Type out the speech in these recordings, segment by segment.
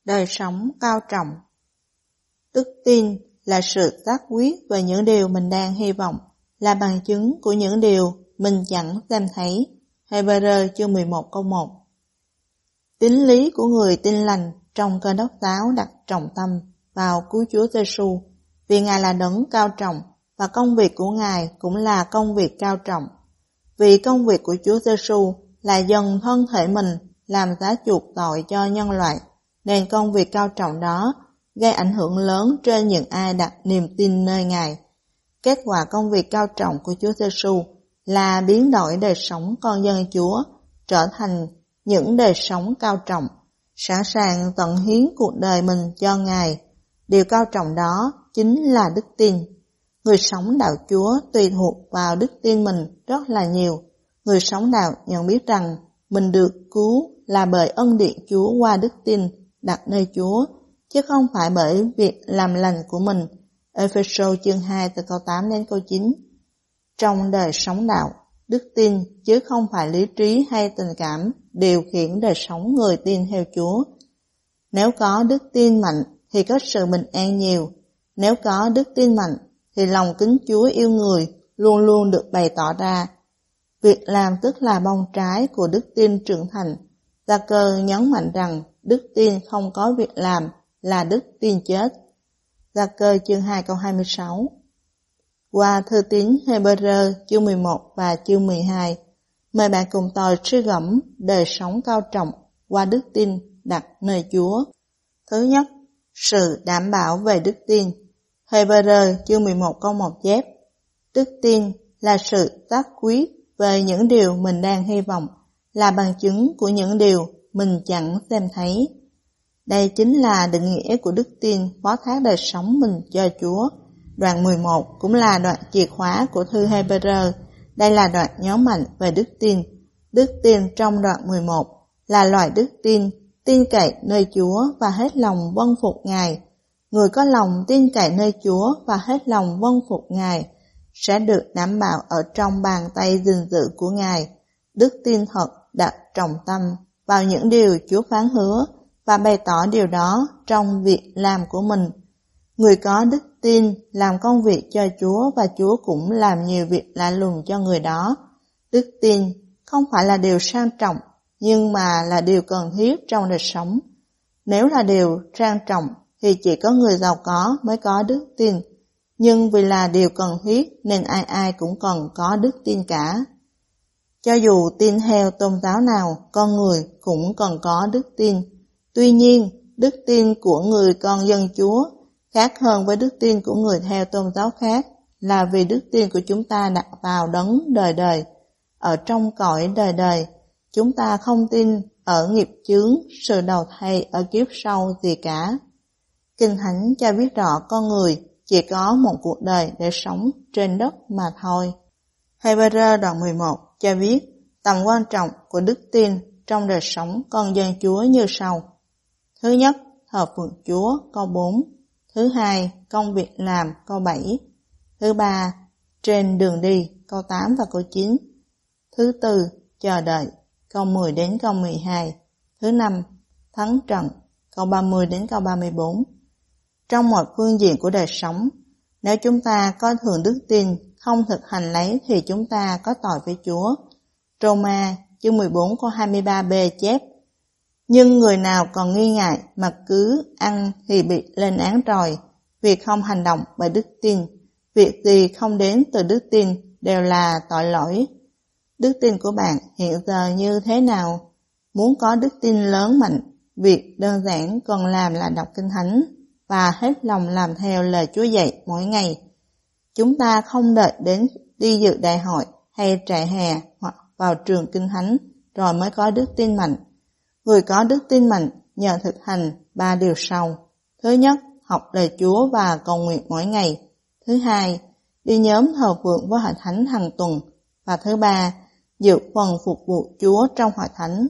Đời sống cao trọng. Đức tin là sự xác quyết về những điều mình đang hy vọng, là bằng chứng của những điều mình chẳng xem thấy. Hebrew chương 11 câu 1. Tín lý của người tin lành trong Cơ Đốc giáo đặt trọng tâm vào cứu Chúa Giêsu, vì Ngài là đấng cao trọng và công việc của Ngài cũng là công việc cao trọng. Vì công việc của Chúa Giêsu là dâng thân thể mình làm giá chuộc tội cho nhân loại, nên công việc cao trọng đó gây ảnh hưởng lớn trên những ai đặt niềm tin nơi Ngài. Kết quả công việc cao trọng của Chúa Giêsu là biến đổi đời sống con dân Chúa trở thành những đời sống cao trọng, sẵn sàng tận hiến cuộc đời mình cho Ngài. Điều cao trọng đó chính là đức tin. Người sống đạo Chúa tùy thuộc vào đức tin mình rất là nhiều. Người sống đạo nhận biết rằng mình được cứu là bởi ân điển Chúa qua đức tin đặt nơi Chúa, chứ không phải bởi việc làm lành của mình. Ê-phê-sô chương 2 từ câu 8 đến câu 9. Trong đời sống đạo, đức tin chứ không phải lý trí hay tình cảm điều khiển đời sống người tin theo Chúa. Nếu có đức tin mạnh thì có sự bình an nhiều. Nếu có đức tin mạnh thì lòng kính Chúa yêu người luôn luôn được bày tỏ ra. Việc làm tức là bông trái của đức tin trưởng thành. Gia-cơ nhấn mạnh rằng đức tin không có việc làm là đức tin chết. Gia-cơ chương 2 câu 26. Qua thư tín Hebrew chương 11 và chương 12, mời bạn cùng tôi suy gẫm đời sống cao trọng qua đức tin đặt nơi Chúa. Thứ nhất, sự đảm bảo về đức tin. Hebrew chương 11 câu 1 chép: Đức tin là sự xác quyết về những điều mình đang hy vọng, là bằng chứng của những điều mình chẳng xem thấy. Đây chính là định nghĩa của đức tin phó thác đời sống mình cho Chúa. Đoạn 11 cũng là đoạn chìa khóa của thư Hebrew. Đây là đoạn nhấn mạnh về đức tin. Đức tin trong đoạn 11 là loại đức tin cậy nơi Chúa và hết lòng vâng phục Ngài. Người có lòng tin cậy nơi Chúa và hết lòng vâng phục Ngài sẽ được đảm bảo ở trong bàn tay gìn giữ của Ngài. Đức tin thật đặt trọng tâm vào những điều Chúa phán hứa và bày tỏ điều đó trong việc làm của mình. Người có đức tin làm công việc cho Chúa và Chúa cũng làm nhiều việc lạ lùng cho người đó. Đức tin không phải là điều sang trọng, nhưng mà là điều cần thiết trong đời sống. Nếu là điều sang trọng thì chỉ có người giàu có mới có đức tin, nhưng vì là điều cần thiết nên ai ai cũng cần có đức tin cả. Cho dù tin theo tôn giáo nào, con người cũng cần có đức tin. Tuy nhiên, đức tin của người con dân Chúa khác hơn với đức tin của người theo tôn giáo khác, là vì đức tin của chúng ta đặt vào đấng đời đời. Ở trong cõi đời đời, chúng ta không tin ở nghiệp chướng, sự đầu thai ở kiếp sau gì cả. Kinh Thánh cho biết rõ con người chỉ có một cuộc đời để sống trên đất mà thôi. Hebrew đoạn 11 cho biết tầm quan trọng của đức tin trong đời sống con dân Chúa như sau. Thứ nhất, thờ phượng Chúa câu 4. Thứ hai, công việc làm câu 7. Thứ ba, trên đường đi câu 8 và câu 9. Thứ tư, chờ đợi câu 10 đến câu 12. Thứ năm, thắng trận câu 30 đến câu 34. Trong mọi phương diện của đời sống, nếu chúng ta có thường đức tin không thực hành lấy thì chúng ta có tội với Chúa. Roma chương 14 câu 23b chép: Nhưng người nào còn nghi ngại mà cứ ăn thì bị lên án rồi, việc không hành động bởi đức tin. Việc gì không đến từ đức tin đều là tội lỗi. Đức tin của bạn hiện giờ như thế nào? Muốn có đức tin lớn mạnh, việc đơn giản cần làm là đọc Kinh Thánh và hết lòng làm theo lời Chúa dạy mỗi ngày. Chúng ta không đợi đến đi dự đại hội hay trại hè hoặc vào trường Kinh Thánh rồi mới có đức tin mạnh. Người có đức tin mạnh nhờ thực hành 3 điều sau. Thứ nhất, học lời Chúa và cầu nguyện mỗi ngày. Thứ hai, đi nhóm thờ phượng với hội thánh hàng tuần. Và thứ ba, dự phần phục vụ Chúa trong hội thánh.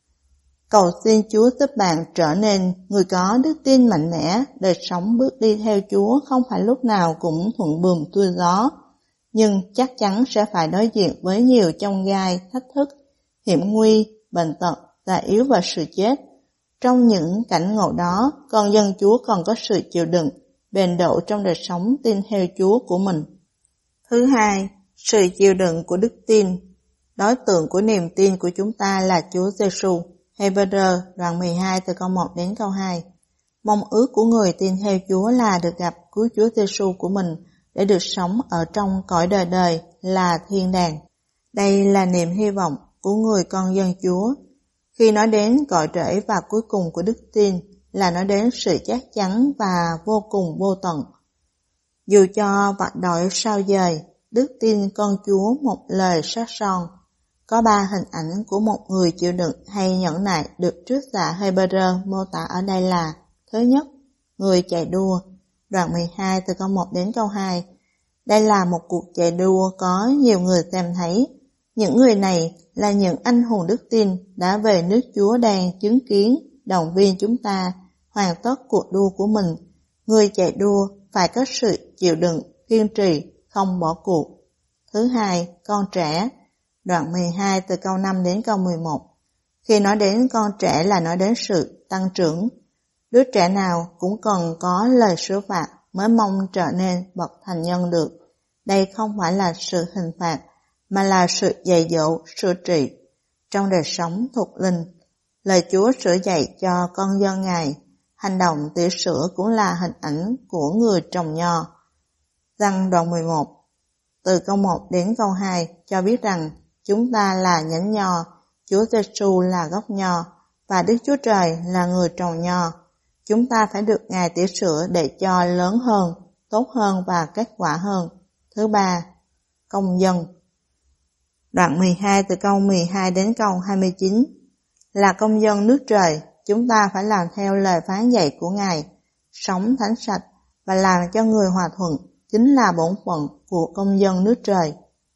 Cầu xin Chúa giúp bạn trở nên người có đức tin mạnh mẽ. Đời sống bước đi theo Chúa không phải lúc nào cũng thuận buồm xuôi gió, nhưng chắc chắn sẽ phải đối diện với nhiều chông gai, thách thức, hiểm nguy, bệnh tật, già yếu và sự chết. Trong những cảnh ngộ đó, con dân Chúa còn có sự chịu đựng, bền độ trong đời sống tin theo Chúa của mình. Thứ hai, sự chịu đựng của đức tin. Đối tượng của niềm tin của chúng ta là Chúa Giêsu. Hebrew đoạn 12 từ câu 1 đến câu 2. Mong ước của người tin theo Chúa là được gặp cứu Chúa Giêsu của mình để được sống ở trong cõi đời đời là thiên đàng. Đây là niềm hy vọng của người con dân Chúa. Khi nói đến cội rễ và cuối cùng của đức tin là nói đến sự chắc chắn và vô cùng vô tận. Dù cho vạch đổi sao dời, đức tin con Chúa một lời sát son. Có 3 hình ảnh của một người chịu đựng hay nhẫn nại được trích giả Hebrew mô tả ở đây là: thứ nhất, người chạy đua, đoạn 12 từ câu 1 đến câu 2. Đây là một cuộc chạy đua có nhiều người xem thấy. Những người này là những anh hùng đức tin đã về nước Chúa đang chứng kiến, động viên chúng ta hoàn tất cuộc đua của mình. Người chạy đua phải có sự chịu đựng, kiên trì, không bỏ cuộc. Thứ hai, con trẻ, đoạn 12 từ câu 5 đến câu 11. Khi nói đến con trẻ là nói đến sự tăng trưởng. Đứa trẻ nào cũng cần có lời sửa phạt mới mong trở nên bậc thành nhân được. Đây không phải là sự hình phạt, mà là sự dạy dỗ, sửa trị. Trong đời sống thuộc linh, lời Chúa sửa dạy cho con dân Ngài. Hành động tỉa sữa cũng là hình ảnh của người trồng nho. Răng đoạn 11, từ câu 1 đến câu 2 cho biết rằng chúng ta là nhánh nho, Chúa Giêsu là gốc nho, và Đức Chúa Trời là người trồng nho. Chúng ta phải được Ngài tỉa sữa để cho lớn hơn, tốt hơn và kết quả hơn. Thứ ba, công dân. Đoạn 12 từ câu 12 đến câu 29. Là công dân nước trời, chúng ta phải làm theo lời phán dạy của Ngài, sống thánh sạch và làm cho người hòa thuận, chính là bổn phận của công dân nước trời.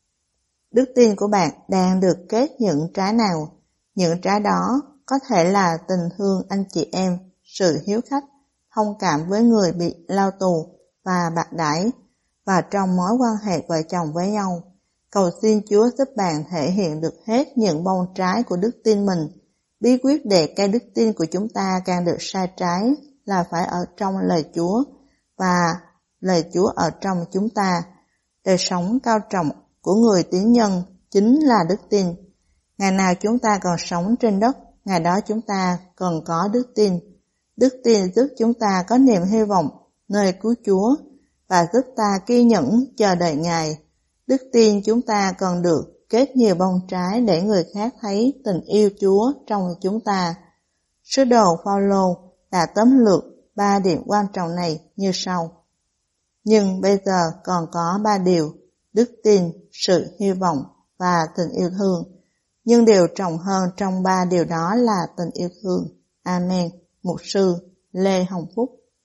Đức tin của bạn đang được kết những trái nào? Những trái đó có thể là tình thương anh chị em, sự hiếu khách, thông cảm với người bị lao tù và bạc đãi, và trong mối quan hệ vợ chồng với nhau. Cầu xin Chúa giúp bạn thể hiện được hết những bông trái của đức tin mình. Bí quyết để cây đức tin của chúng ta càng được sai trái là phải ở trong lời Chúa và lời Chúa ở trong chúng ta. Đời sống cao trọng của người tín nhân chính là đức tin. Ngày nào chúng ta còn sống trên đất, ngày đó chúng ta cần có đức tin. Đức tin giúp chúng ta có niềm hy vọng nơi cứu Chúa và giúp ta kiên nhẫn chờ đợi Ngài. Đức tin chúng ta cần được kết nhiều bông trái để người khác thấy tình yêu Chúa trong chúng ta. Sứ đồ Phaolô đã tóm lược 3 điểm quan trọng này như sau. Nhưng bây giờ còn có 3 điều: đức tin, sự hy vọng và tình yêu thương. Nhưng điều trọng hơn trong 3 điều đó là tình yêu thương. Amen. Mục sư Lê Hồng Phúc.